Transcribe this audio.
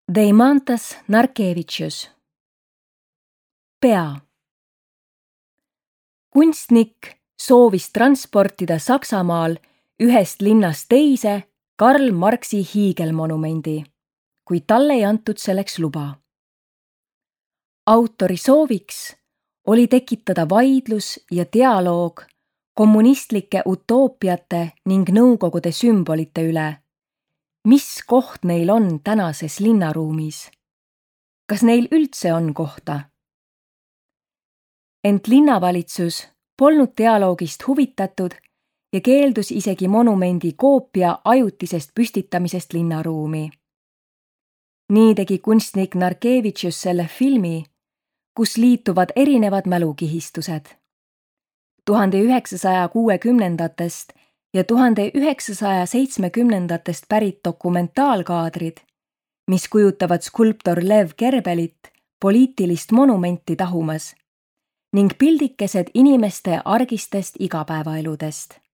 Deimantas Narkevicius. Pea. Kunstnik soovis transportida Saksamaal ühest linnast teise Karl Marxi hiigelmonumendi, kuid talle ei antud selleks luba. Autori sooviks oli tekitada vaidlus ja dialoog kommunistlike utoopiate ning nõukogude sümbolite üle, mis koht neil on tänases linnaruumis. Kas neil üldse on kohta? Ent linnavalitsus polnud dialoogist huvitatud ja keeldus isegi monumendi koopia ajutisest püstitamisest linnaruumi. Nii tegi kunstnik Narkevicius selle filmi, kus liituvad erinevad mälukihistused. 1960-ndatest ja 1970-ndatest pärit dokumentaalkaadrid, mis kujutavad skulptor Lev Gerbelit poliitilist monumenti tahumas ning pildikesed inimeste argistest igapäevaeludest.